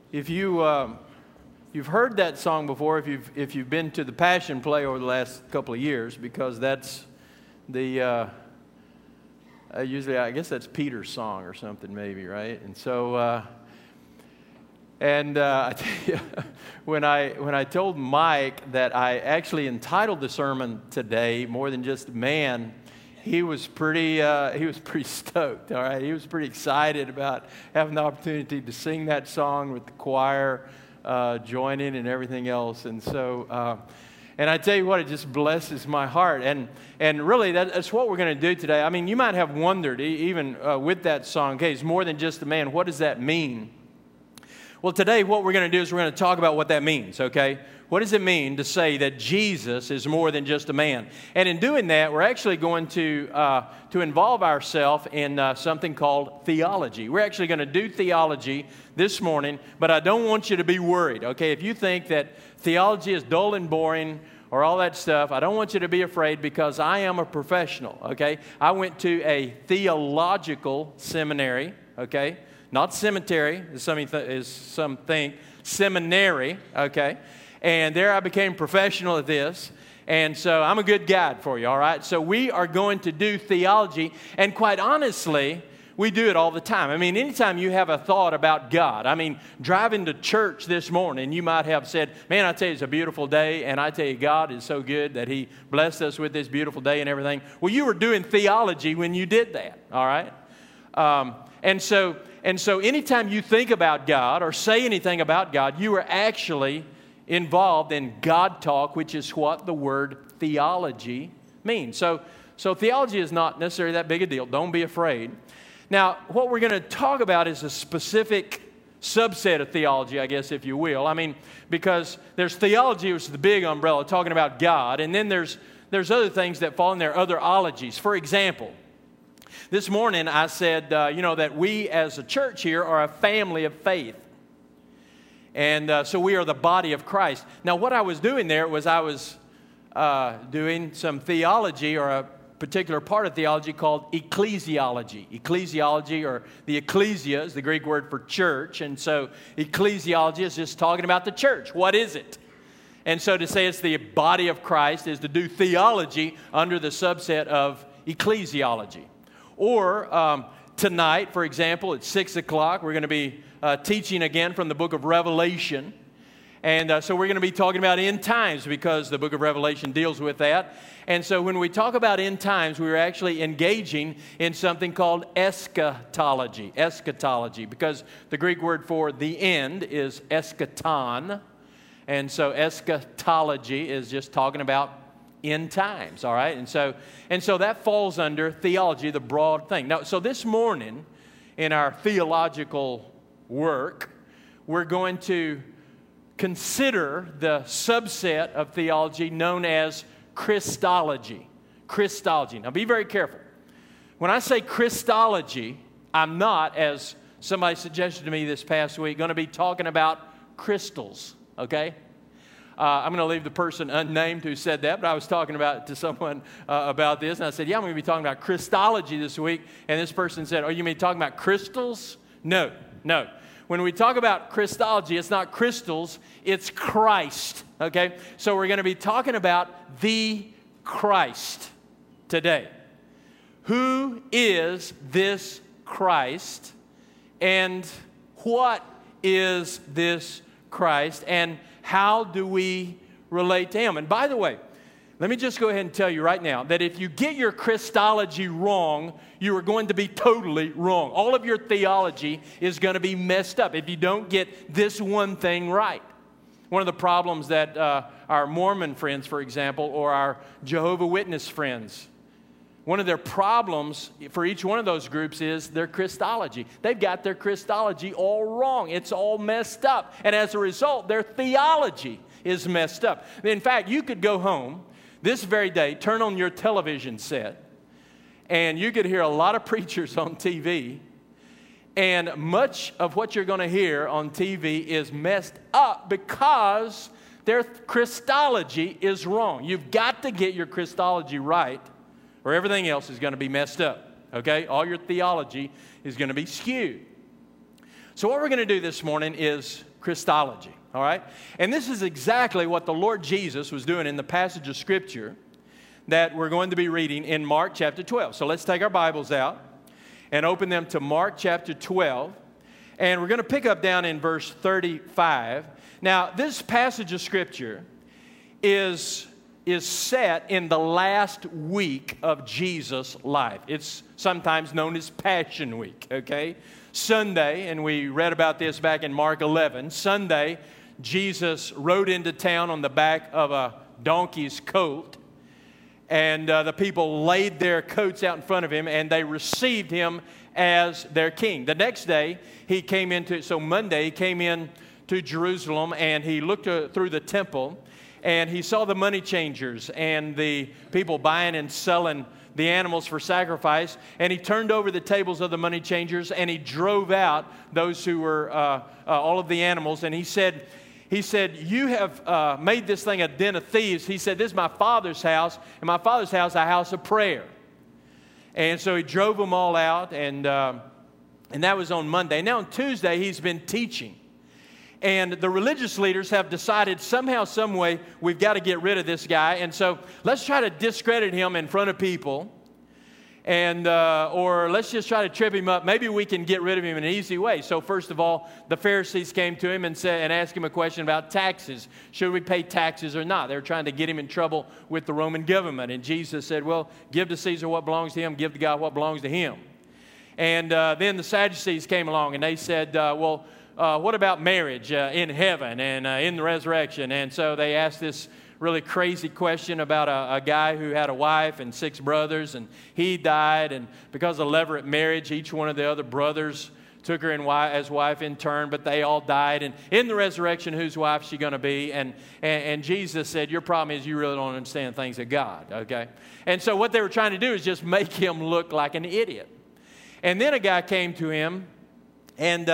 If you've heard that song before, if you've been to the Passion Play over the last couple of years, because that's the usually I guess that's Peter's song or something maybe, right? And so I tell you, when I told Mike that I actually entitled the sermon today more than just man, he was pretty stoked. All right, he was pretty excited about having the opportunity to sing that song with the choir joining and everything else. And so, and I tell you what, it just blesses my heart. And really, that's what we're going to do today. I mean, you might have wondered, even with that song, okay, it's more than just a man. What does that mean? Well, today what we're going to do is we're going to talk about what that means, okay? What does it mean to say that Jesus is more than just a man? And in doing that, we're actually going to involve ourselves in something called theology. We're actually going to do theology this morning, but I don't want you to be worried, okay? If you think that theology is dull and boring or all that stuff, I don't want you to be afraid because I am a professional, okay? I went to a theological seminary, okay? Not cemetery, as some think, seminary, okay? And there I became professional at this. And so I'm a good guide for you, all right? So we are going to do theology. And quite honestly, we do it all the time. I mean, anytime you have a thought about God, I mean, driving to church this morning, you might have said, man, I tell you, it's a beautiful day. And I tell you, God is so good that He blessed us with this beautiful day and everything. Well, you were doing theology when you did that, all right? And so anytime you think about God or say anything about God, you are actually involved in God talk, which is what the word theology means. So theology is not necessarily that big a deal. Don't be afraid. Now, what we're going to talk about is a specific subset of theology, I guess, if you will. I mean, because there's theology, which is the big umbrella, talking about God, and then there's other things that fall in there, other ologies. For example, this morning I said, that we as a church here are a family of faith. And so we are the body of Christ. Now, what I was doing there was I was doing some theology or a particular part of theology called ecclesiology. Ecclesiology, or the ecclesia, is the Greek word for church. And so ecclesiology is just talking about the church. What is it? And so to say it's the body of Christ is to do theology under the subset of ecclesiology. Or tonight, for example, at 6 o'clock, we're going to be teaching again from the book of Revelation. And so we're going to be talking about end times because the book of Revelation deals with that. And so when we talk about end times, we're actually engaging in something called eschatology. Eschatology, because the Greek word for the end is eschaton. And so eschatology is just talking about end times, all right? And so that falls under theology, the broad thing. Now, so this morning in our theological work, we're going to consider the subset of theology known as Christology. Christology. Now, be very careful. When I say Christology, I'm not, as somebody suggested to me this past week, going to be talking about crystals, okay? I'm going to leave the person unnamed who said that, but I was talking to someone about this, and I said, yeah, I'm going to be talking about Christology this week. And this person said, oh, you mean talking about crystals? No. When we talk about Christology, it's not crystals, it's Christ, okay? So we're going to be talking about the Christ today. Who is this Christ, and what is this Christ, and how do we relate to Him? And by the way, let me just go ahead and tell you right now that if you get your Christology wrong, you are going to be totally wrong. All of your theology is going to be messed up if you don't get this one thing right. One of the problems that our Mormon friends, for example, or our Jehovah's Witness friends, one of their problems for each one of those groups is their Christology. They've got their Christology all wrong. It's all messed up. And as a result, their theology is messed up. In fact, you could go home this very day, turn on your television set, and you could hear a lot of preachers on TV, and much of what you're going to hear on TV is messed up because their Christology is wrong. You've got to get your Christology right, or everything else is going to be messed up, okay? All your theology is going to be skewed. So what we're going to do this morning is Christology, all right? And this is exactly what the Lord Jesus was doing in the passage of Scripture that we're going to be reading in Mark chapter 12. So let's take our Bibles out and open them to Mark chapter 12. And we're going to pick up down in verse 35. Now, this passage of Scripture is set in the last week of Jesus' life. It's sometimes known as Passion Week, okay? Sunday, and we read about this back in Mark 11, Sunday, Jesus rode into town on the back of a donkey's colt, and the people laid their coats out in front of him, and they received him as their king. The next day, Monday, he came in to Jerusalem, and he looked through the temple, and he saw the money changers and the people buying and selling the animals for sacrifice, and he turned over the tables of the money changers, and he drove out those who were all of the animals, and he said, you have made this thing a den of thieves. He said, this is my Father's house, and my Father's house a house of prayer. And so he drove them all out, and that was on Monday. Now on Tuesday, he's been teaching. And the religious leaders have decided somehow, some way, we've got to get rid of this guy. And so let's try to discredit him in front of people. Or let's just try to trip him up. Maybe we can get rid of him in an easy way. So first of all, the Pharisees came to him and asked him a question about taxes. Should we pay taxes or not? They were trying to get him in trouble with the Roman government. And Jesus said, well, give to Caesar what belongs to him, give to God what belongs to him. And then the Sadducees came along and they said, what about marriage in heaven and in the resurrection? And so they asked this really crazy question about a guy who had a wife and 6 brothers, and he died. And because of levirate marriage, each one of the other brothers took her as wife in turn, but they all died. And in the resurrection, whose wife is she going to be? And Jesus said, your problem is you really don't understand things of God, okay? And so what they were trying to do is just make him look like an idiot. And then a guy came to him, and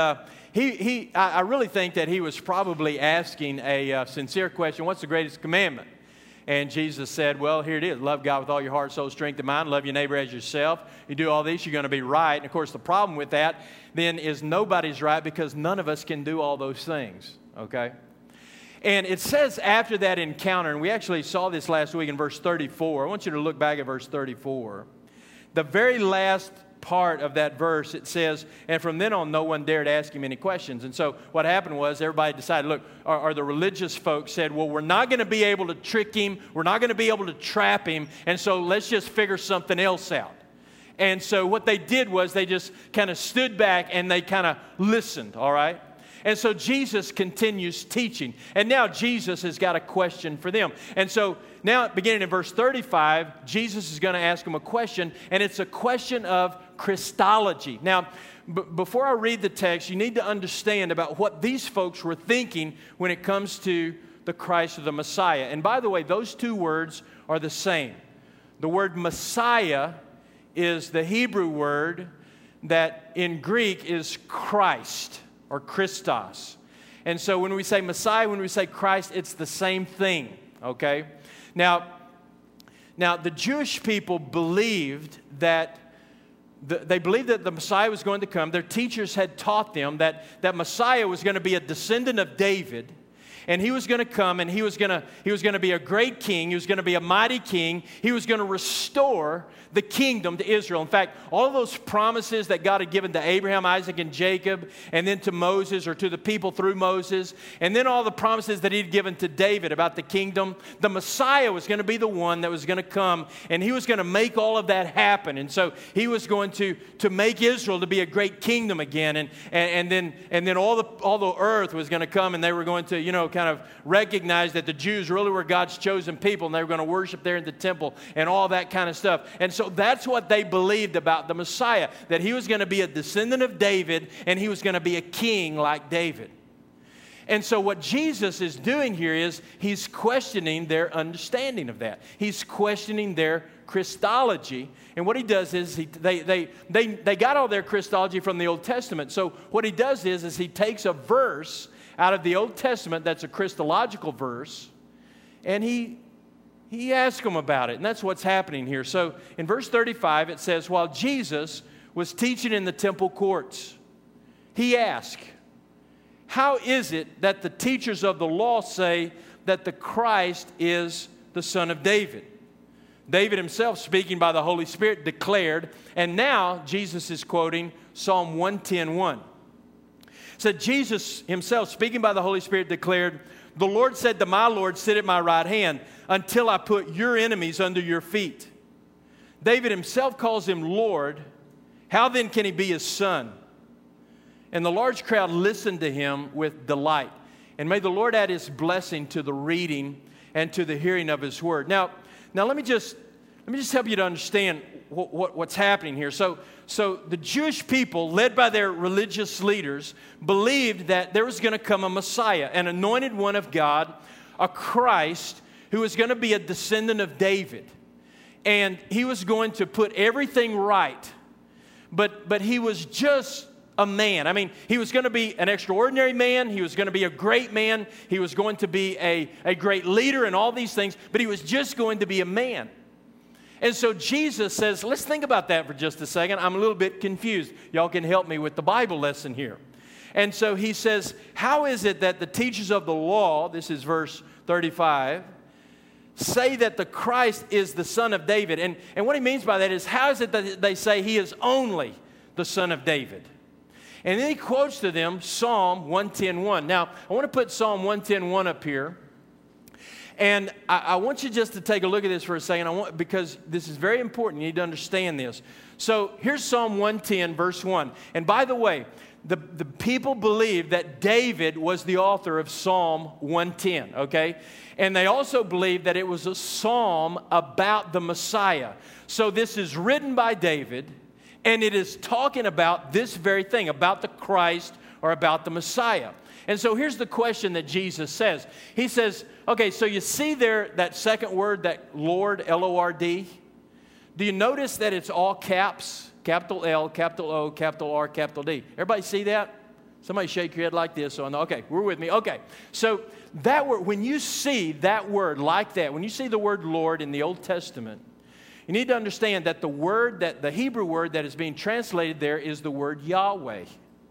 I really think that he was probably asking a sincere question, what's the greatest commandment? And Jesus said, well, here it is. Love God with all your heart, soul, strength, and mind. Love your neighbor as yourself. You do all these, you're going to be right. And, of course, the problem with that then is nobody's right because none of us can do all those things, okay? And it says after that encounter, and we actually saw this last week in verse 34. I want you to look back at verse 34. The very last part of that verse, it says, and from then on, no one dared ask him any questions. And so what happened was everybody decided, look, or the religious folks said, well, we're not going to be able to trick him. We're not going to be able to trap him. And so let's just figure something else out. And so what they did was they just kind of stood back and they kind of listened, all right? And so Jesus continues teaching. And now Jesus has got a question for them. And so now, beginning in verse 35, Jesus is going to ask them a question, and it's a question of Christology. Now, before I read the text, you need to understand about what these folks were thinking when it comes to the Christ or the Messiah. And by the way, those two words are the same. The word Messiah is the Hebrew word that in Greek is Christ or Christos. And so when we say Messiah, when we say Christ, it's the same thing, okay? Now the Jewish people believed that the Messiah was going to come. Their teachers had taught them that Messiah was going to be a descendant of David, and he was going to come, and he was going to be a great king. He was going to be a mighty king. He was going to restore the kingdom to Israel. In fact, all of those promises that God had given to Abraham, Isaac, and Jacob, and then to Moses or to the people through Moses, and then all the promises that he'd given to David about the kingdom, the Messiah was going to be the one that was going to come, and he was going to make all of that happen. And so he was going to make Israel to be a great kingdom again, and then all the earth was going to come, and they were going to, kind of recognize that the Jews really were God's chosen people, and they were going to worship there in the temple and all that kind of stuff. And so that's what they believed about the Messiah, that he was going to be a descendant of David, and he was going to be a king like David. And so what Jesus is doing here is he's questioning their understanding of that. He's questioning their Christology. And what he does is they got all their Christology from the Old Testament. So what he does is he takes a verse out of the Old Testament that's a Christological verse, and he asks them about it. And that's what's happening here. So in verse 35 it says, while Jesus was teaching in the temple courts, he asked, how is it that the teachers of the law say that the Christ is the Son of David? David himself, speaking by the Holy Spirit, declared, and now Jesus is quoting Psalm 110:1. Said Jesus himself, speaking by the Holy Spirit, declared, the Lord said to my Lord, sit at my right hand until I put your enemies under your feet. David himself calls him Lord. How then can he be his son? And the large crowd listened to him with delight. And may the Lord add his blessing to the reading and to the hearing of his word. Now let me just help you to understand what's happening here. So the Jewish people, led by their religious leaders, believed that there was going to come a Messiah, an anointed one of God, a Christ who was going to be a descendant of David. And he was going to put everything right. But he was just a man. I mean, he was going to be an extraordinary man. He was going to be a great man. He was going to be a great leader and all these things. But he was just going to be a man. And so Jesus says, let's think about that for just a second. I'm a little bit confused. Y'all can help me with the Bible lesson here. And so he says, how is it that the teachers of the law, this is verse 35, say that the Christ is the Son of David? And what he means by that is, how is it that they say he is only the Son of David? And then he quotes to them Psalm 110:1. Now, I want to put Psalm 110:1 up here. And I want you just to take a look at this for a second, because this is very important. You need to understand this. So here's Psalm 110, verse 1. And by the way, the people believe that David was the author of Psalm 110, okay? And they also believe that it was a psalm about the Messiah. So this is written by David, and it is talking about this very thing, about the Christ or about the Messiah. And so here's the question that Jesus says. He says, okay, so you see there that second word, that Lord, L-O-R-D? Do you notice that it's all caps? Capital L, capital O, capital R, capital D. Everybody see that? Somebody shake your head like this. Okay, we're with me. Okay, so that word, when you see that word like that, when you see the word Lord in the Old Testament, you need to understand that the Hebrew word that is being translated there is the word Yahweh.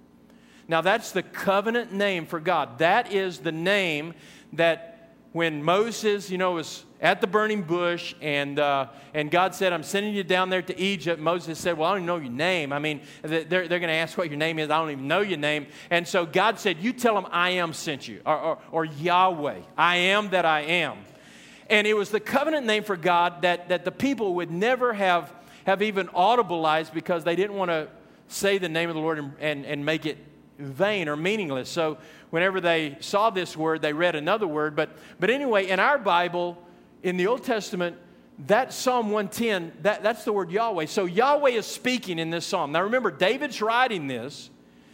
Now, that's the covenant name for God. That is the name that when Moses, was at the burning bush and God said, I'm sending you down there to Egypt, Moses said, well, I don't even know your name. I mean, they're going to ask what your name is. I don't even know your name. And so God said, you tell them I am sent you, or Yahweh, I am that I am. And it was the covenant name for God that the people would never have even audibleized, because they didn't want to say the name of the Lord and make it vain or meaningless. So whenever they saw this word, they read another word. But anyway, in our Bible, in the Old Testament, that Psalm 110, that's the word Yahweh. So Yahweh is speaking in this psalm. Now remember, David's writing this.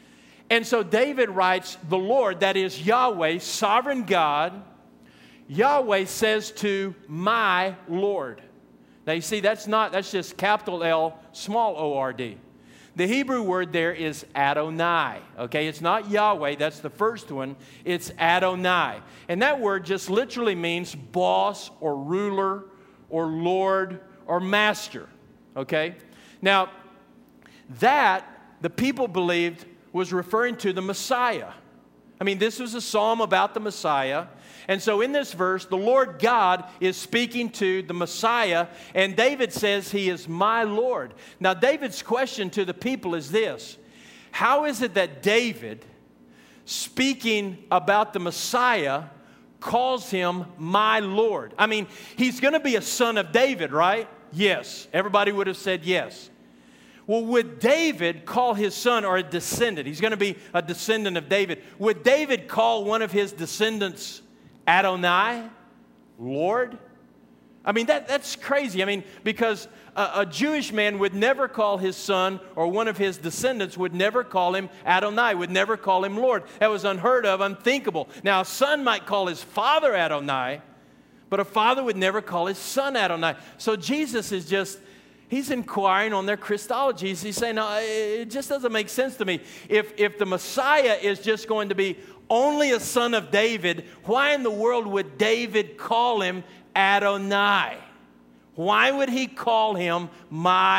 And so David writes, the Lord, that is Yahweh, sovereign God, Yahweh says to my Lord. Now you see, that's just capital L, small O-R-D. The Hebrew word there is Adonai, okay? It's not Yahweh, that's the first one. It's Adonai. And that word just literally means boss or ruler or Lord or master, okay? Now, that the people believed was referring to the Messiah. I mean, this was a psalm about the Messiah. And so in this verse, the Lord God is speaking to the Messiah, and David says he is my Lord. Now, David's question to the people is this: how is it that David, speaking about the Messiah, calls him my Lord? I mean, he's going to be a son of David, right? Yes. Everybody would have said yes. Well, would David call his son, or a descendant? He's going to be a descendant of David. Would David call one of his descendants Adonai, Lord? I mean, that's crazy. I mean, because a Jewish man would never call his son, or one of his descendants would never call him Adonai, would never call him Lord. That was unheard of, unthinkable. Now, a son might call his father Adonai, but a father would never call his son Adonai. So Jesus is just, he's inquiring on their Christology. He's saying, no, it just doesn't make sense to me. If the Messiah is just going to be only a son of David, why in the world would David call him Adonai? Why would he call him my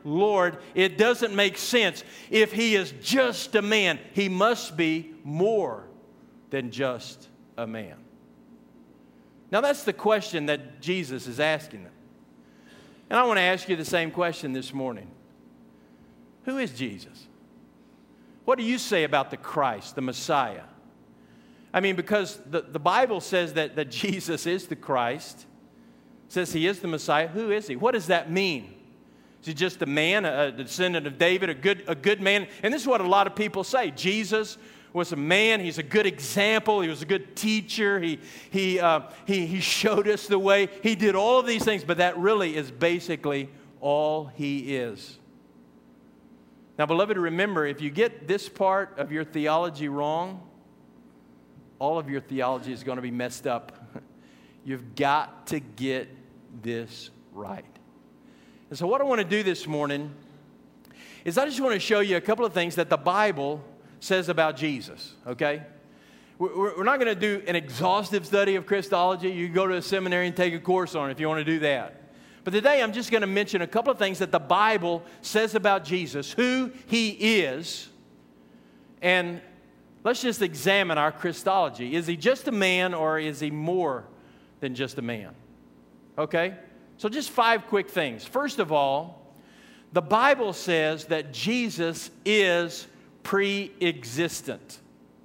Lord, it doesn't make sense. If he is just a man, he must be more than just a man. Now that's the question that Jesus is asking them. And I want to ask you the same question this morning. Who is Jesus? What do you say about the Christ, the Messiah? I mean, because the Bible says that Jesus is the Christ. It says he is the Messiah. Who is he? What does that mean? Is he just a man, a descendant of David, a good man? And this is what a lot of people say. Jesus was a man. He's a good example. He was a good teacher. He showed us the way. He did all of these things, but that really is basically all he is. Now, beloved, remember, if you get this part of your theology wrong, all of your theology is going to be messed up. You've got to get this right. And so what I want to do this morning is I just want to show you a couple of things that the Bible says about Jesus, okay? We're not going to do an exhaustive study of Christology. You can go to a seminary and take a course on it if you want to do that. But today I'm just going to mention a couple of things that the Bible says about Jesus, who he is, and let's just examine our Christology. Is he just a man or is he more than just a man? Okay? So just 5 quick things. First of all, the Bible says that Jesus is pre-existent.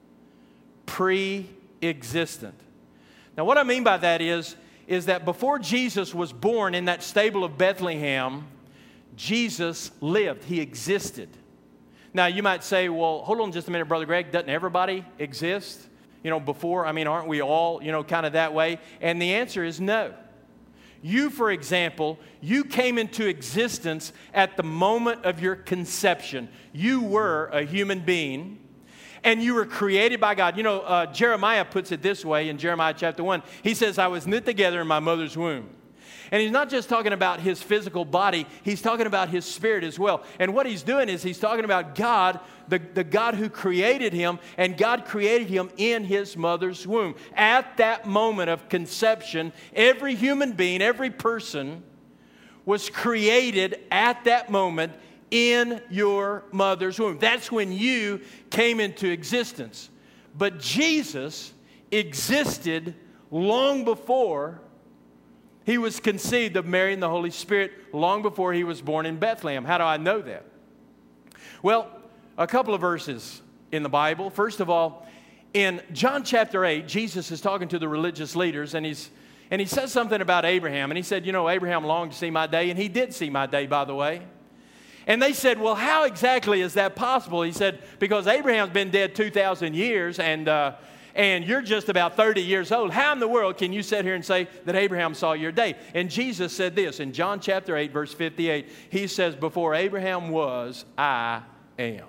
Pre-existent. Now what I mean by that is that before Jesus was born in that stable of Bethlehem, Jesus lived. He existed. Now, you might say, well, hold on just a minute, Brother Greg. Doesn't everybody exist, before? I mean, aren't we all, kind of that way? And the answer is no. You, for example, you came into existence at the moment of your conception. You were a human being, and you were created by God. Jeremiah puts it this way in Jeremiah chapter 1. He says, I was knit together in my mother's womb. And he's not just talking about his physical body, he's talking about his spirit as well. And what he's doing is he's talking about God, the God who created him, and God created him in his mother's womb. At that moment of conception, every human being, every person was created at that moment in your mother's womb. That's when you came into existence. But Jesus existed long before he was conceived of Mary and the Holy Spirit, long before he was born in Bethlehem. How do I know that? Well, a couple of verses in the Bible. First of all, in John chapter 8, Jesus is talking to the religious leaders, and he says something about Abraham. And he said, Abraham longed to see my day, and he did see my day, by the way. And they said, well, how exactly is that possible? He said, because Abraham's been dead 2,000 years, and you're just about 30 years old. How in the world can you sit here and say that Abraham saw your day? And Jesus said this in John chapter 8, verse 58. He says, before Abraham was, I am.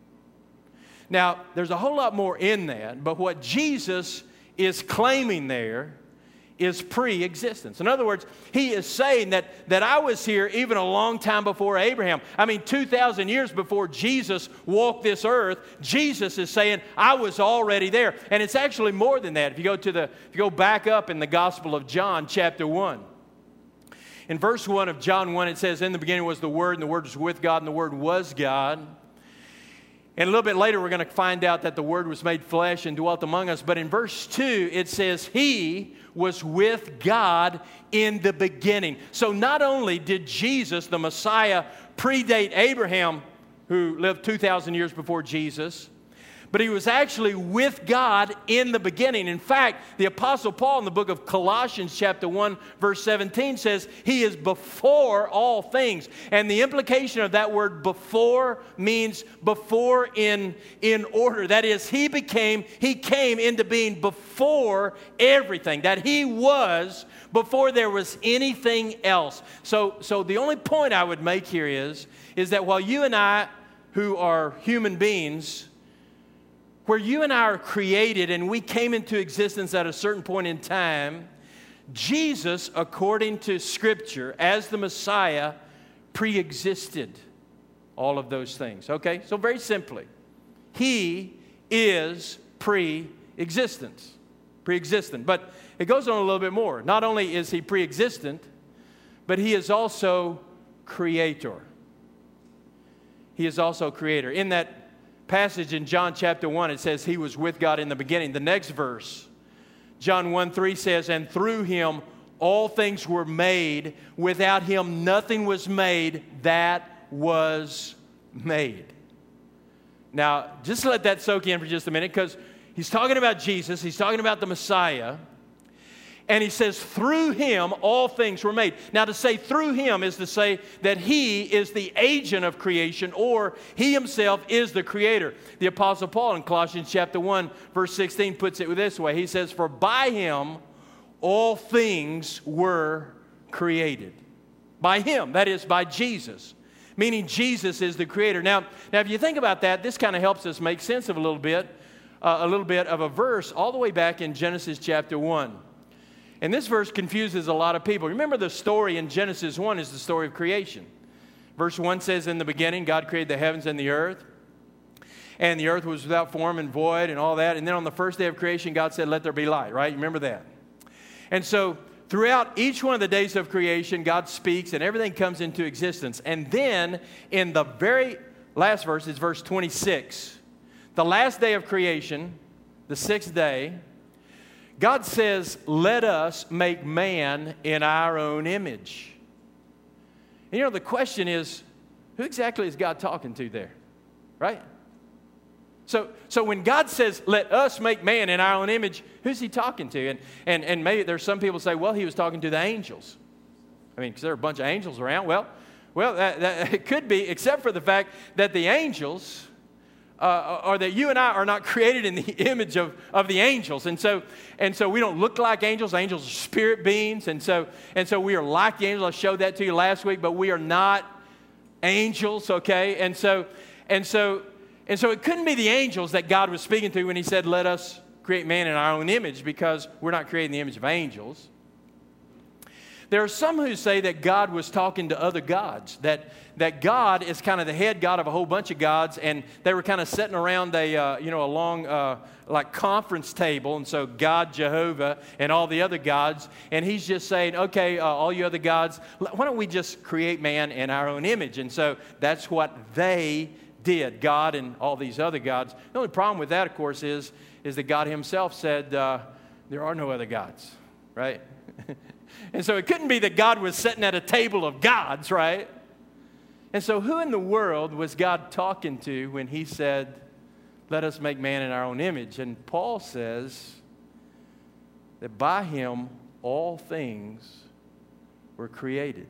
Now, there's a whole lot more in that, but what Jesus is claiming there is pre-existence. In other words, he is saying that I was here even a long time before Abraham. I mean, 2,000 years before Jesus walked this earth, Jesus is saying, I was already there. And it's actually more than that. If you go back up in the Gospel of John, chapter 1. In verse 1 of John 1, it says, in the beginning was the Word, and the Word was with God, and the Word was God. And a little bit later, we're going to find out that the Word was made flesh and dwelt among us. But in verse 2, it says, he was with God in the beginning. So not only did Jesus, the Messiah, predate Abraham, who lived 2,000 years before Jesus, but he was actually with God in the beginning. In fact, the Apostle Paul in the book of Colossians chapter 1, verse 17 says, he is before all things. And the implication of that word before means before in order. That is, he came into being before everything. That he was before there was anything else. So the only point I would make here is that while you and I, who are human beings, where you and I are created and we came into existence at a certain point in time, Jesus, according to Scripture, as the Messiah, pre-existed all of those things. Okay? So very simply, he is pre-existent. But it goes on a little bit more. Not only is he pre-existent, but he is also creator. He is also creator. In that passage in John chapter 1, it says he was with God in the beginning. The next verse, John 1:3 says, and through him all things were made. Without him nothing was made that was made. Now, just let that soak in for just a minute, because he's talking about Jesus. He's talking about the Messiah. And he says, through him all things were made. Now, to say through him is to say that he is the agent of creation, or he himself is the creator. The Apostle Paul in Colossians chapter 1, verse 16 puts it this way. He says, for by him all things were created. By him, that is, by Jesus. Meaning Jesus is the creator. Now, if you think about that, this kind of helps us make sense of a little bit of a verse all the way back in Genesis chapter 1. And this verse confuses a lot of people. Remember, the story in Genesis 1 is the story of creation. Verse 1 says, in the beginning, God created the heavens and the earth. And the earth was without form and void and all that. And then on the first day of creation, God said, let there be light, right? You remember that? And so throughout each one of the days of creation, God speaks and everything comes into existence. And then in the very last verse is verse 26. The last day of creation, the sixth day, God says, let us make man in our own image. And the question is, who exactly is God talking to there? Right? So when God says, let us make man in our own image, who's he talking to? And maybe there's some people say, well, he was talking to the angels. I mean, because there are a bunch of angels around. Well, that it could be, except for the fact that the angels, or that you and I are not created in the image of the angels. And so we don't look like angels. Angels are spirit beings. And so we are like the angels. I showed that to you last week, but we are not angels, okay? And so it couldn't be the angels that God was speaking to when he said, let us create man in our own image, because we're not creating the image of angels. There are some who say that God was talking to other gods, that God is kind of the head god of a whole bunch of gods, and they were kind of sitting around a long like conference table, and so God, Jehovah, and all the other gods, and he's just saying, okay, all you other gods, why don't we just create man in our own image? And so that's what they did, God and all these other gods. The only problem with that, of course, is that God himself said there are no other gods, right? And so it couldn't be that God was sitting at a table of gods, right? And so who in the world was God talking to when he said, let us make man in our own image? And Paul says that by him all things were created.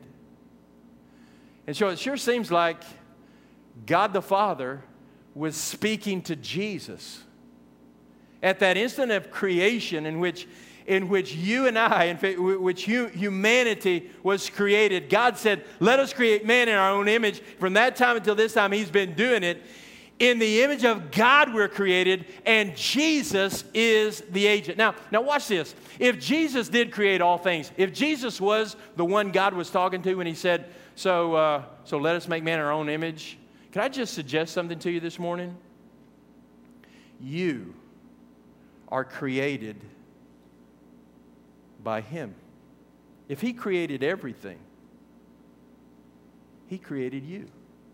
And so it sure seems like God the Father was speaking to Jesus at that instant of creation in which you and I, in fact, which humanity was created. God said, let us create man in our own image. From that time until this time, he's been doing it. In the image of God we're created, and Jesus is the agent. Now watch this. If Jesus did create all things, if Jesus was the one God was talking to when he said, so let us make man in our own image, can I just suggest something to you this morning? You are created by him. If he created everything, he created you.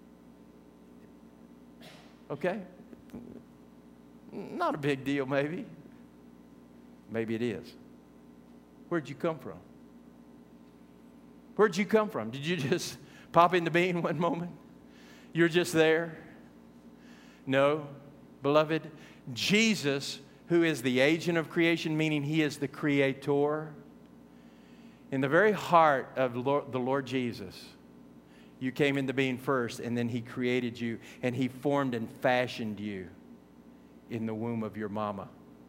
Okay? Not a big deal, maybe. Maybe it is. Where'd you come from? Where'd you come from? Did you just pop into being one moment? You're just there? No. Beloved, Jesus, who is the agent of creation, meaning he is the creator, in the very heart of the Lord Jesus, you came into being first, and then he created you, and he formed and fashioned you in the womb of your mama.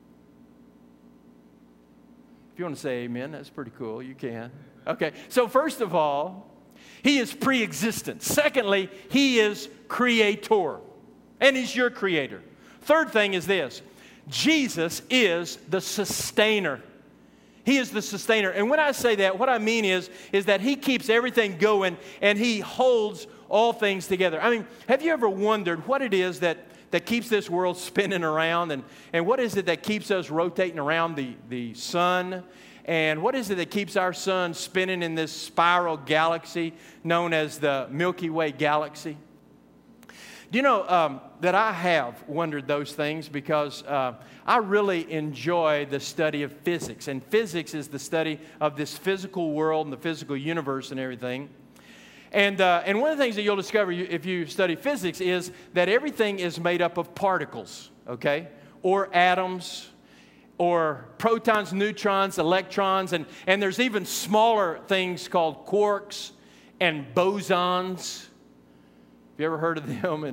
If you want to say amen, that's pretty cool. You can. Okay, so first of all, he is pre-existent. Secondly, he is creator, and he's your creator. Third thing is this: Jesus is the sustainer. He is the sustainer. And when I say that, what I mean is that he keeps everything going and he holds all things together. I mean, have you ever wondered what it is that keeps this world spinning around? And what is it that keeps us rotating around the sun? And what is it that keeps our sun spinning in this spiral galaxy known as the Milky Way galaxy? Do you know that I have wondered those things because I really enjoy the study of physics. And physics is the study of this physical world and the physical universe and everything. And one of the things that you'll discover if you study physics is that everything is made up of particles, okay? Or atoms, or protons, neutrons, electrons, and there's even smaller things called quarks and bosons. Have you ever heard of them?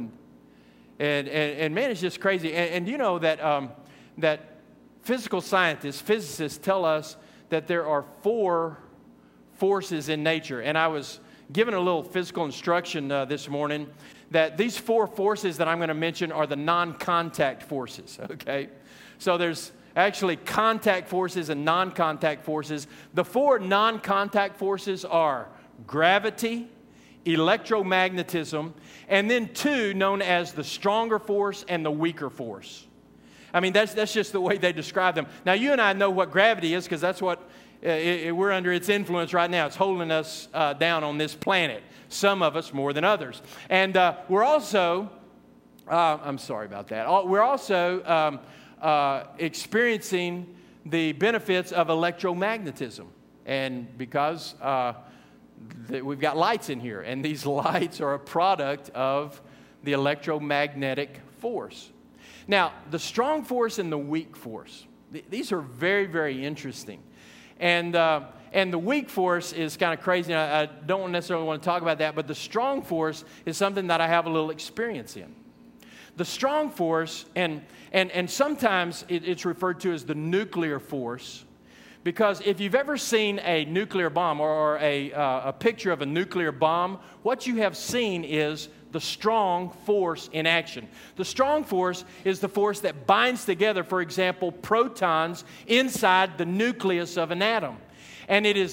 And man, it's just crazy. And you know that that physical scientists, physicists tell us that there are 4 forces in nature. And I was given a little physical instruction this morning that these 4 forces that I'm going to mention are the non-contact forces, okay? So there's actually contact forces and non-contact forces. The 4 non-contact forces are gravity, electromagnetism, and then 2 known as the stronger force and the weaker force. I mean, that's just the way they describe them. Now, you and I know what gravity is because that's what we're under its influence right now. It's holding us down on this planet, some of us more than others. And we're also, I'm sorry about that, we're also experiencing the benefits of electromagnetism. And because we've got lights in here, and these lights are a product of the electromagnetic force. Now, the strong force and the weak force, these are very, very interesting. And the weak force is kind of crazy. I don't necessarily want to talk about that, but the strong force is something that I have a little experience in. The strong force, and sometimes it's referred to as the nuclear force, because if you've ever seen a nuclear bomb or a picture of a nuclear bomb, what you have seen is the strong force in action. The strong force is the force that binds together, for example, protons inside the nucleus of an atom. And it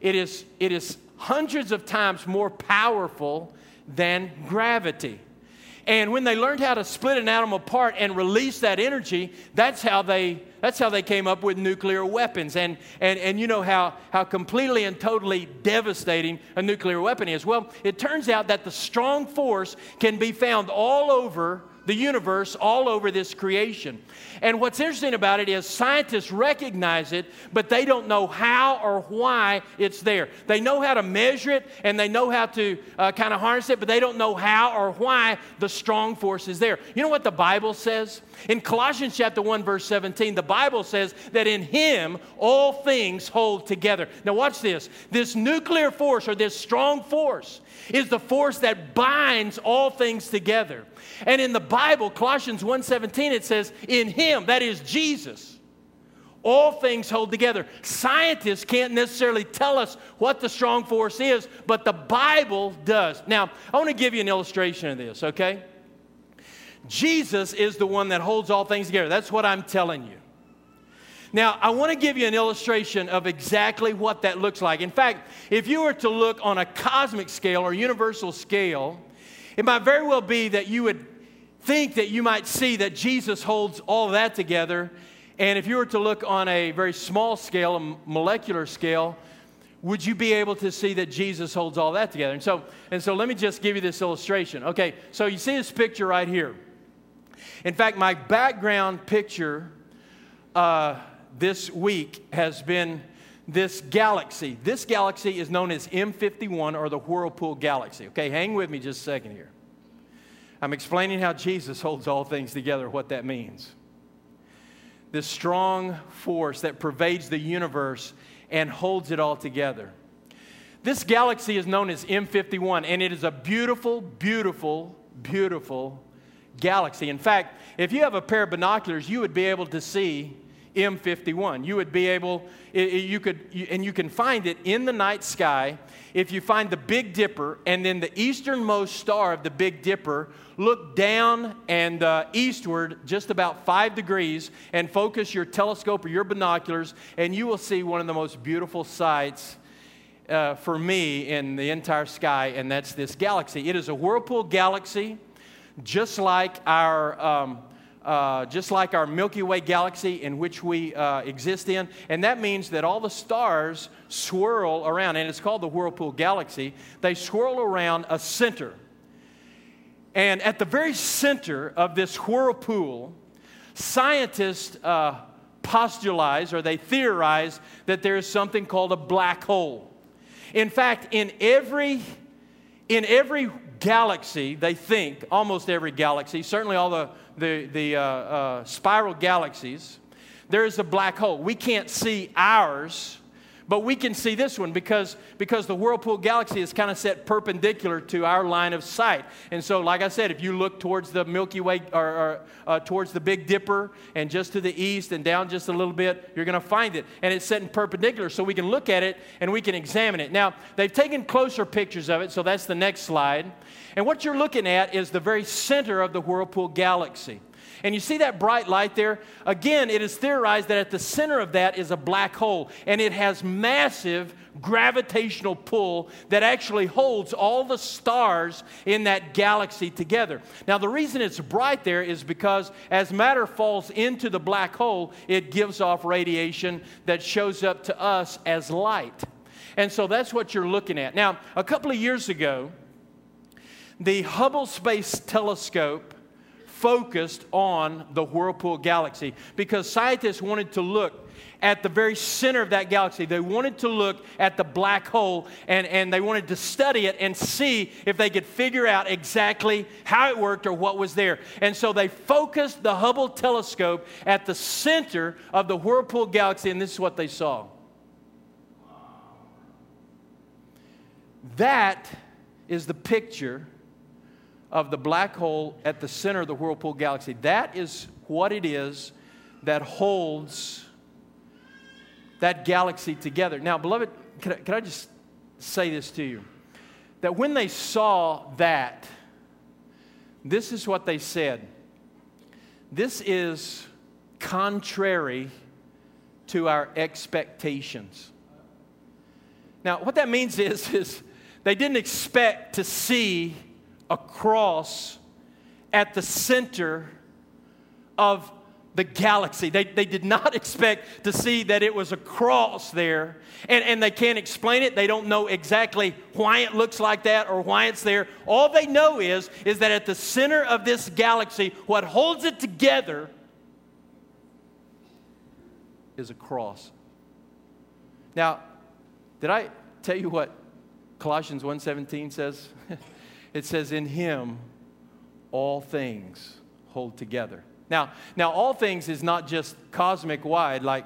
is hundreds of times more powerful than gravity. And when they learned how to split an atom apart and release that energy, that's how they came up with nuclear weapons. And you know how completely and totally devastating a nuclear weapon is. Well, it turns out that the strong force can be found all over the universe, all over this creation. And what's interesting about it is scientists recognize it, but they don't know how or why it's there. They know how to measure it, and they know how to kind of harness it, but they don't know how or why the strong force is there. You know what the Bible says? In Colossians chapter 1, verse 17, the Bible says that in Him all things hold together. Now watch this. This nuclear force, or this strong force, is the force that binds all things together. And in the Bible, Colossians 1:17, it says, in Him, that is Jesus, all things hold together. Scientists can't necessarily tell us what the strong force is, but the Bible does. Now, I want to give you an illustration of this, okay? Jesus is the one that holds all things together. That's what I'm telling you. Now, I want to give you an illustration of exactly what that looks like. In fact, if you were to look on a cosmic scale or universal scale, it might very well be that you would think that you might see that Jesus holds all of that together. And if you were to look on a very small scale, a molecular scale, would you be able to see that Jesus holds all that together? And so let me just give you this illustration. Okay, so you see this picture right here. In fact, my background picture this week has been this galaxy. This galaxy is known as M51, or the Whirlpool Galaxy. Okay, hang with me just a second here. I'm explaining how Jesus holds all things together, what that means. This strong force that pervades the universe and holds it all together. This galaxy is known as M51, and it is a beautiful, beautiful, beautiful galaxy. In fact, if you have a pair of binoculars, you would be able to see M51. You would be able, you can find it in the night sky. If you find the Big Dipper and then the easternmost star of the Big Dipper, look down and eastward just about 5 degrees and focus your telescope or your binoculars, and you will see one of the most beautiful sights for me in the entire sky, and that's this galaxy. It is a whirlpool galaxy, just like our Milky Way galaxy in which we exist in. And that means that all the stars swirl around, and it's called the Whirlpool Galaxy. They swirl around a center. And at the very center of this whirlpool, scientists postulate, or they theorize, that there is something called a black hole. In fact, in every galaxy, they think, almost every galaxy, certainly all the spiral galaxies, there is a black hole. We can't see ours, but we can see this one because the whirlpool galaxy is kind of set perpendicular to our line of sight. And so, like I said, if you look towards the Milky Way or towards the Big Dipper and just to the east and down just a little bit, you're going to find it. And it's set in perpendicular, so we can look at it and we can examine it. Now, they've taken closer pictures of it, so that's the next slide. And what you're looking at is the very center of the whirlpool galaxy. And you see that bright light there? Again, it is theorized that at the center of that is a black hole, and it has massive gravitational pull that actually holds all the stars in that galaxy together. Now, the reason it's bright there is because as matter falls into the black hole, it gives off radiation that shows up to us as light. And so that's what you're looking at. Now, a couple of years ago, the Hubble Space Telescope focused on the whirlpool galaxy because scientists wanted to look at the very center of that galaxy. They wanted to look at the black hole and they wanted to study it and see if they could figure out exactly how it worked or what was there. And so they focused the Hubble telescope at the center of the whirlpool galaxy, and this is what they saw. That is the picture of the black hole at the center of the whirlpool galaxy. That is what it is that holds that galaxy together. Now, beloved, can I just say this to you? That when they saw that, this is what they said. This is contrary to our expectations. Now, what that means is they didn't expect to see a cross at the center of the galaxy. They did not expect to see that it was a cross there. And they can't explain it. They don't know exactly why it looks like that or why it's there. All they know is that at the center of this galaxy, what holds it together is a cross. Now, did I tell you what Colossians 1:17 says? It says, in Him, all things hold together. Now, all things is not just cosmic wide, like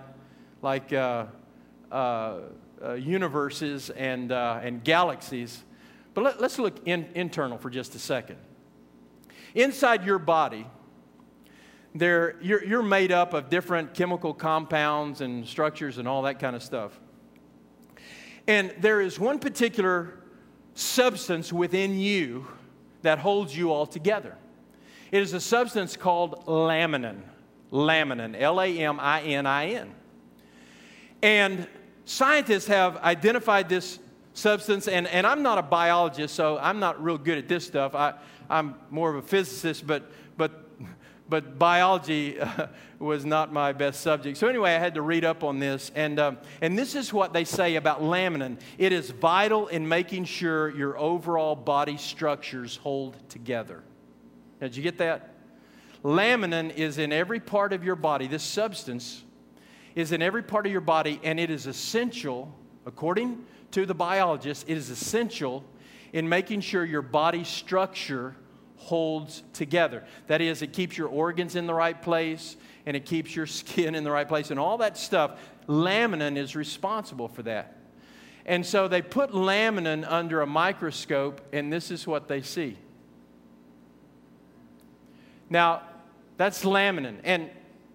universes and galaxies. But let's look internal for just a second. Inside your body, you're made up of different chemical compounds and structures and all that kind of stuff. And there is one particular substance within you that holds you all together. It is a substance called laminin. Laminin, L-A-M-I-N-I-N. And scientists have identified this substance, and I'm not a biologist, so I'm not real good at this stuff. I'm more of a physicist, but biology was not my best subject. So anyway, I had to read up on this, and this is what they say about laminin. It is vital in making sure your overall body structures hold together. Now, did you get that? Laminin is in every part of your body. This substance is in every part of your body, and it is essential, according to the biologist, it is essential in making sure your body structure holds together. That is, it keeps your organs in the right place, and it keeps your skin in the right place, and all that stuff. Laminin is responsible for that. And so they put laminin under a microscope, and this is what they see. Now, that's laminin. And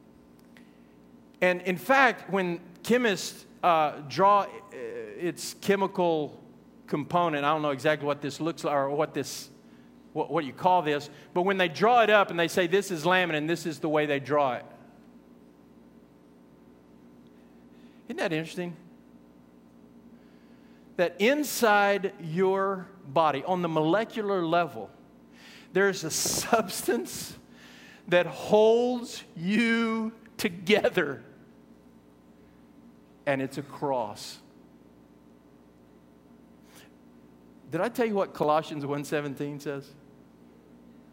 in fact, when chemists draw its chemical component, I don't know exactly what this looks like or what you call this, but when they draw it up and they say this is laminin, this is the way they draw it. Isn't that interesting? That inside your body, on the molecular level, there's a substance that holds you together, and it's a cross. Did I tell you what Colossians 1:17 says?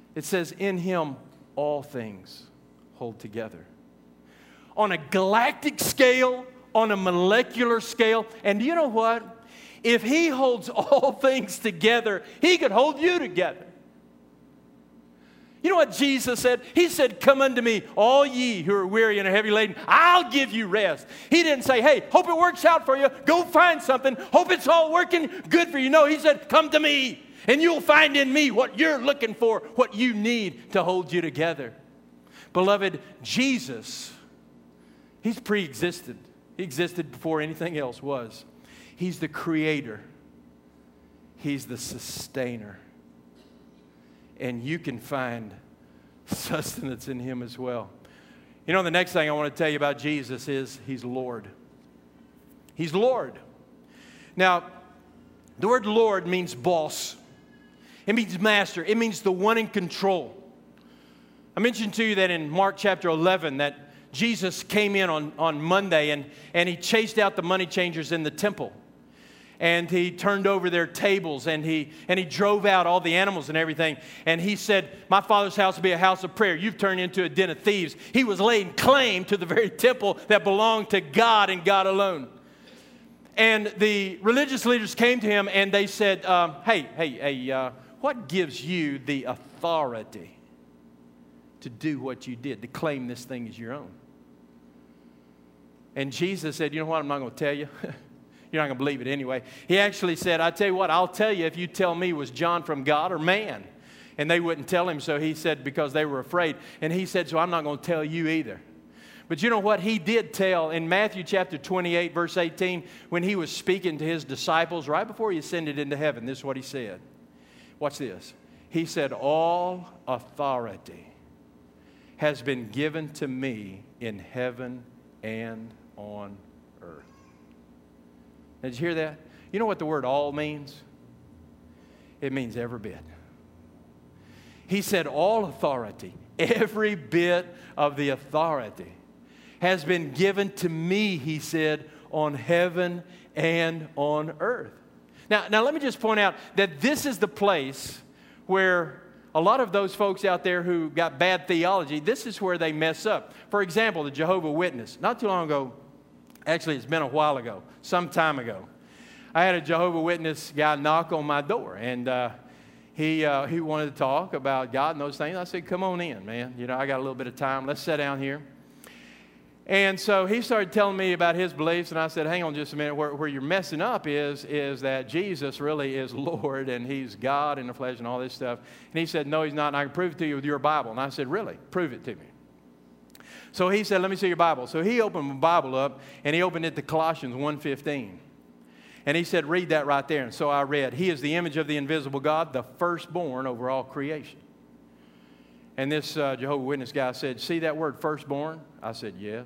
It says, in Him all things hold together. On a galactic scale, on a molecular scale. And do you know what? If He holds all things together, He could hold you together. You know what Jesus said? He said, come unto me, all ye who are weary and are heavy laden. I'll give you rest. He didn't say, hey, hope it works out for you. Go find something. Hope it's all working good for you. No, He said, come to me, and you'll find in me what you're looking for, what you need to hold you together. Beloved, Jesus, He's pre-existed. He existed before anything else was. He's the creator. He's the sustainer. And you can find sustenance in Him as well. You know, the next thing I want to tell you about Jesus is He's Lord. He's Lord. Now, the word Lord means boss. It means master. It means the one in control. I mentioned to you that in Mark chapter 11 that Jesus came in on Monday and He chased out the money changers in the temple. And He turned over their tables, and he drove out all the animals and everything. And He said, my Father's house will be a house of prayer. You've turned into a den of thieves. He was laying claim to the very temple that belonged to God and God alone. And the religious leaders came to Him and they said, hey, what gives you the authority to do what you did, to claim this thing as your own? And Jesus said, you know what, I'm not going to tell you. You're not going to believe it anyway. He actually said, I tell you what, I'll tell you if you tell me, was John from God or man? And they wouldn't tell Him, so He said, because they were afraid. And He said, so I'm not going to tell you either. But you know what He did tell in Matthew chapter 28, verse 18, when He was speaking to His disciples right before He ascended into heaven, this is what He said. Watch this. He said, all authority has been given to me in heaven and on earth. Did you hear that? You know what the word all means? It means every bit. He said all authority, every bit of the authority has been given to me, He said, on heaven and on earth. Now let me just point out that this is the place where a lot of those folks out there who got bad theology, this is where they mess up. For example, the Jehovah's Witness. Not too long ago, actually it's been a while ago, some time ago, I had a Jehovah's Witness guy knock on my door, and he wanted to talk about God and those things. I said, come on in, man. You know, I got a little bit of time. Let's sit down here. And so he started telling me about his beliefs, and I said, hang on just a minute. Where you're messing up is that Jesus really is Lord, and He's God in the flesh and all this stuff. And he said, no, He's not, and I can prove it to you with your Bible. And I said, really? Prove it to me. So he said, let me see your Bible. So he opened my Bible up, and he opened it to Colossians 1:15. And he said, read that right there. And so I read, He is the image of the invisible God, the firstborn over all creation. And this Jehovah's Witness guy said, see that word firstborn? I said, yes.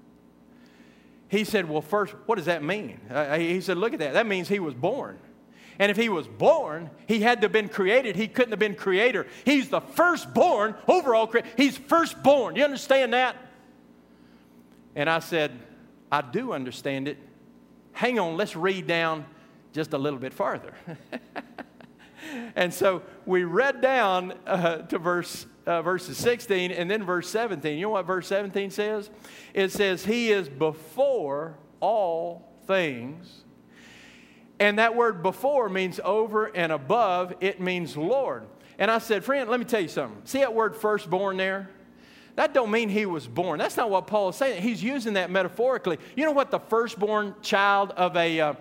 He said, well, first, what does that mean? He said, look at that. That means He was born. And if He was born, He had to have been created. He couldn't have been creator. He's the firstborn over all creation. He's firstborn. You understand that? And I said, I do understand it. Hang on, let's read down just a little bit farther. And so we read down to verses 16 and then verse 17. You know what verse 17 says? It says, He is before all things. And that word before means over and above. It means Lord. And I said, friend, let me tell you something. See that word firstborn there? That don't mean he was born. That's not what Paul is saying. He's using that metaphorically. You know what the firstborn child of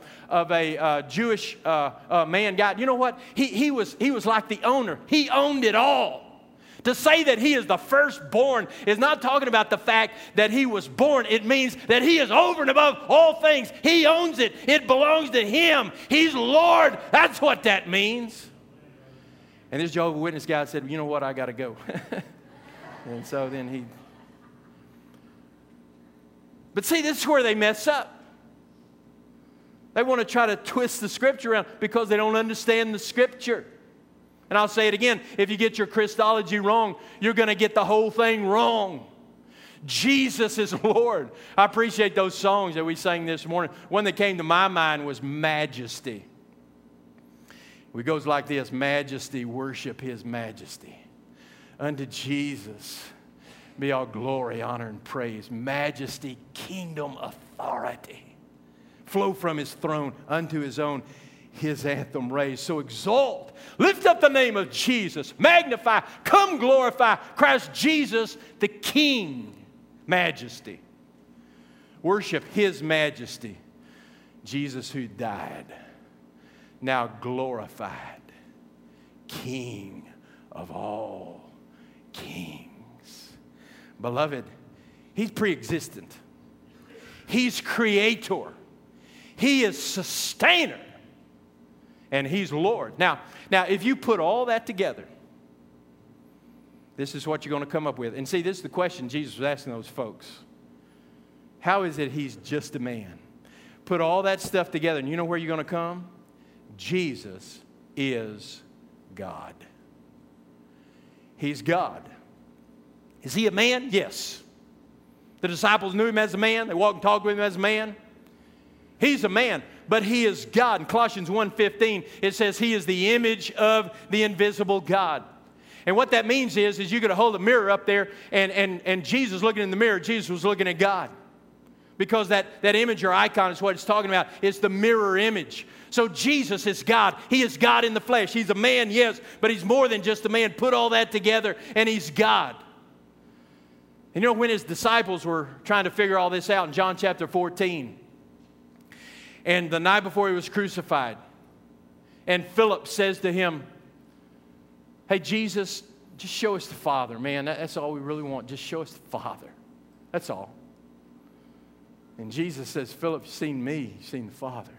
a Jewish man got? You know what? He was like the owner. He owned it all. To say that he is the firstborn is not talking about the fact that he was born. It means that he is over and above all things. He owns it. It belongs to him. He's Lord. That's what that means. And this Jehovah's Witness guy said, you know what? I got to go. And so then But see, this is where they mess up. They want to try to twist the Scripture around because they don't understand the Scripture. And I'll say it again, if you get your Christology wrong, you're going to get the whole thing wrong. Jesus is Lord. I appreciate those songs that we sang this morning. One that came to my mind was Majesty. It goes like this: Majesty, worship His majesty. Unto Jesus be all glory, honor, and praise, majesty, kingdom, authority. Flow from his throne unto his own, his anthem raised. So exalt, lift up the name of Jesus, magnify, come glorify Christ Jesus, the King, majesty. Worship his majesty, Jesus who died, now glorified, King of all kings. Beloved, he's pre-existent. He's creator. He is sustainer. And he's Lord. Now, if you put all that together, this is what you're going to come up with. And see, this is the question Jesus was asking those folks. How is it he's just a man? Put all that stuff together, and you know where you're going to come? Jesus is God. He's God. Is he a man? Yes. The disciples knew him as a man. They walked and talked with him as a man. He's a man, but he is God. In Colossians 1:15, it says he is the image of the invisible God. And what that means is you're going to hold a mirror up there, and Jesus looking in the mirror, Jesus was looking at God. Because that image or icon is what it's talking about. It's the mirror image. So Jesus is God. He is God in the flesh. He's a man, yes, but he's more than just a man. Put all that together, and he's God. And you know, when his disciples were trying to figure all this out in John chapter 14, and the night before he was crucified, and Philip says to him, hey, Jesus, just show us the Father, man. That's all we really want. Just show us the Father. That's all. And Jesus says, Philip, you've seen me. You've seen the Father.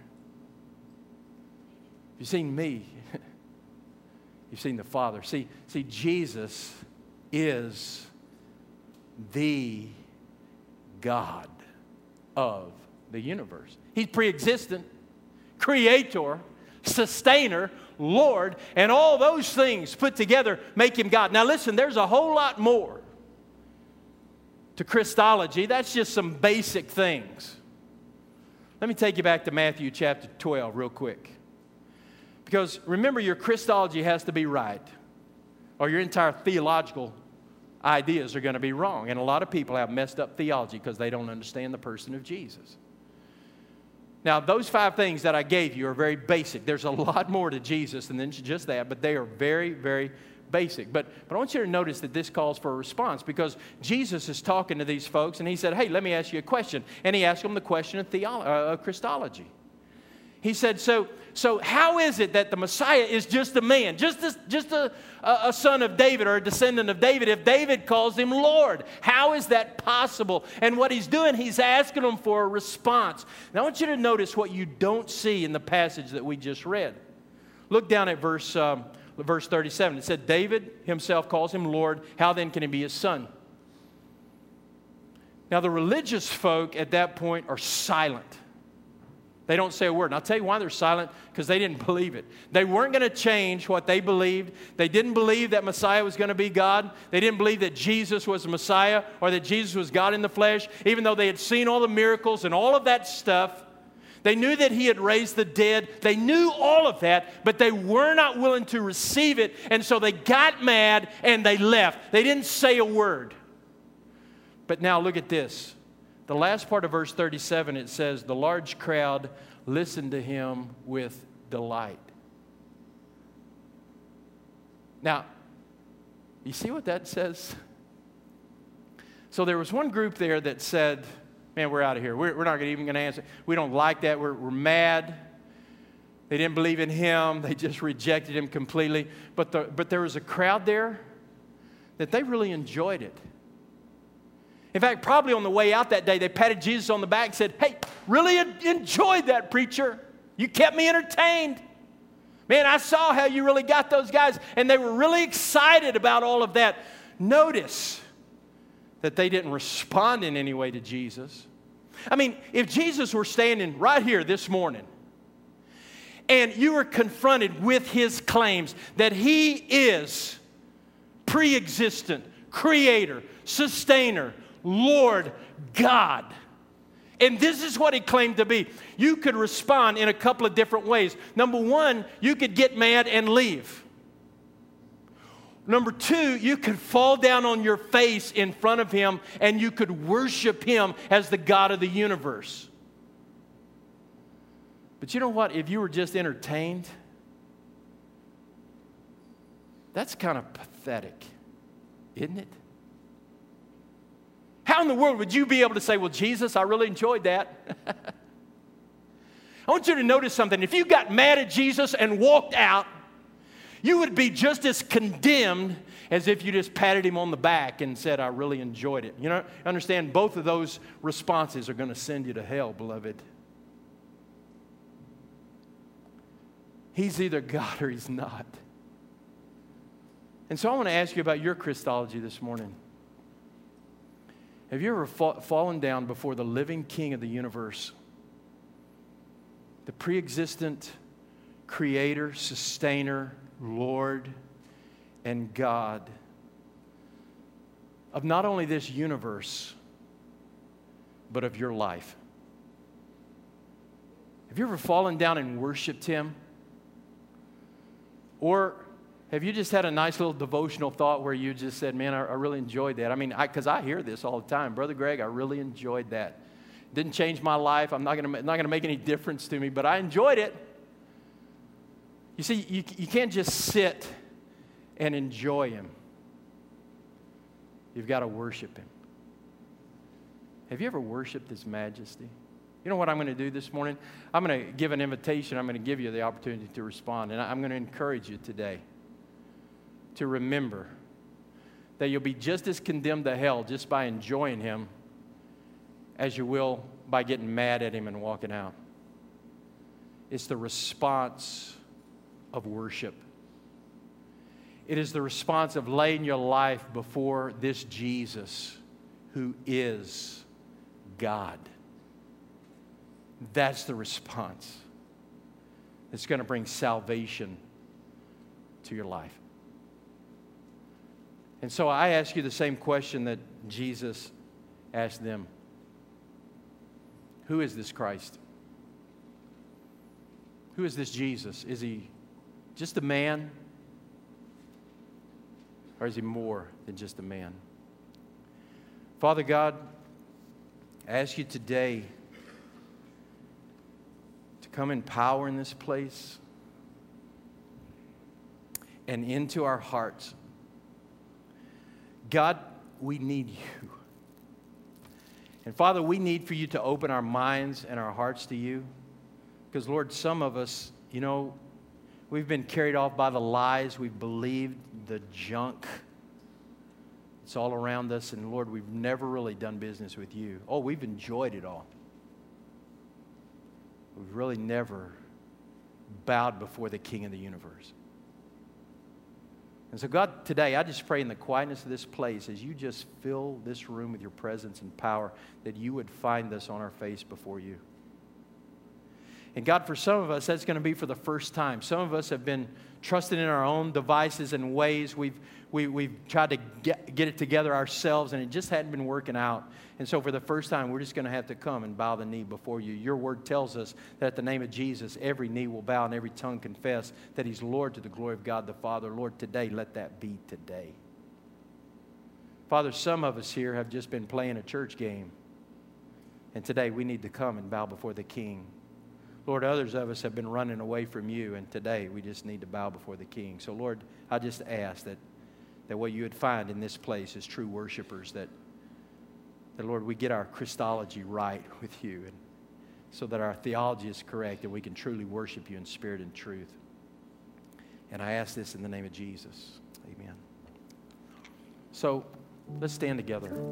You've seen me. You've seen the Father. See, Jesus is the God of the universe. He's pre-existent, creator, sustainer, Lord, and all those things put together make him God. Now listen, there's a whole lot more to Christology. That's just some basic things. Let me take you back to Matthew chapter 12 real quick. Because remember, your Christology has to be right, or your entire theological ideas are going to be wrong. And a lot of people have messed up theology because they don't understand the person of Jesus. Now, those 5 things that I gave you are very basic. There's a lot more to Jesus than just that, but they are very, very basic. But I want you to notice that this calls for a response, because Jesus is talking to these folks, and he said, hey, let me ask you a question. And he asked them the question of Christology. He said, so how is it that the Messiah is just a man, just a son of David or a descendant of David, if David calls him Lord? How is that possible? And what he's doing, he's asking them for a response. Now I want you to notice what you don't see in the passage that we just read. Look down at verse 37. It said, David himself calls him Lord. How then can he be his son? Now the religious folk at that point are silent. They don't say a word. And I'll tell you why they're silent, because they didn't believe it. They weren't going to change what they believed. They didn't believe that Messiah was going to be God. They didn't believe that Jesus was the Messiah or that Jesus was God in the flesh, even though they had seen all the miracles and all of that stuff. They knew that he had raised the dead. They knew all of that, but they were not willing to receive it. And so they got mad and they left. They didn't say a word. But now look at this. The last part of verse 37, it says, the large crowd listened to him with delight. Now, you see what that says? So there was one group there that said, man, we're out of here. We're not even going to answer. We don't like that. We're mad. They didn't believe in him. They just rejected him completely. But there was a crowd there that they really enjoyed it. In fact, probably on the way out that day, they patted Jesus on the back and said, hey, really enjoyed that, preacher. You kept me entertained. Man, I saw how you really got those guys. And they were really excited about all of that. Notice that they didn't respond in any way to Jesus. I mean, if Jesus were standing right here this morning, and you were confronted with his claims that he is pre-existent, creator, sustainer, Lord God, and this is what he claimed to be, you could respond in a couple of different ways. Number one, you could get mad and leave. Number two, you could fall down on your face in front of Him and you could worship Him as the God of the universe. But you know what? If you were just entertained, that's kind of pathetic, isn't it? How in the world would you be able to say, well, Jesus, I really enjoyed that? I want you to notice something. If you got mad at Jesus and walked out, you would be just as condemned as if you just patted Him on the back and said, I really enjoyed it. You know, understand, both of those responses are going to send you to hell, beloved. He's either God or He's not. And so I want to ask you about your Christology this morning. Have you ever fallen down before the living King of the universe, the pre-existent Creator, Sustainer, Lord, and God of not only this universe, but of your life? Have you ever fallen down and worshiped Him? Or have you just had a nice little devotional thought where you just said, man, I really enjoyed that? I mean, because I hear this all the time. Brother Greg, I really enjoyed that. Didn't change my life. I'm not going to make any difference to me, but I enjoyed it. You see, you can't just sit and enjoy Him. You've got to worship Him. Have you ever worshiped His majesty? You know what I'm going to do this morning? I'm going to give an invitation. I'm going to give you the opportunity to respond. And I'm going to encourage you today to remember that you'll be just as condemned to hell just by enjoying Him as you will by getting mad at Him and walking out. It's the response of worship. It is the response of laying your life before this Jesus who is God. That's the response that's going to bring salvation to your life. And so I ask you the same question that Jesus asked them. Who is this Christ? Who is this Jesus? Is He just a man? Or is He more than just a man? Father God, I ask you today to come in power in this place and into our hearts. God, we need You. And Father, we need for You to open our minds and our hearts to You. Because Lord, some of us, you know, we've been carried off by the lies. We've believed the junk. It's all around us. And Lord, we've never really done business with You. Oh, we've enjoyed it all. We've really never bowed before the King of the universe. And so God, today, I just pray in the quietness of this place, as You just fill this room with Your presence and power, that You would find us on our face before You. And God, for some of us, that's going to be for the first time. Some of us have been trusting in our own devices and ways. We've tried to get it together ourselves, and it just hadn't been working out. And so for the first time, we're just going to have to come and bow the knee before You. Your word tells us that at the name of Jesus, every knee will bow and every tongue confess that He's Lord to the glory of God the Father. Lord, today, let that be today. Father, some of us here have just been playing a church game. And today, we need to come and bow before the King. Lord, others of us have been running away from You, and today we just need to bow before the King. So, Lord, I just ask that what You would find in this place is true worshipers, that Lord, we get our Christology right with You, and so that our theology is correct and we can truly worship You in spirit and truth. And I ask this in the name of Jesus. Amen. So, let's stand together.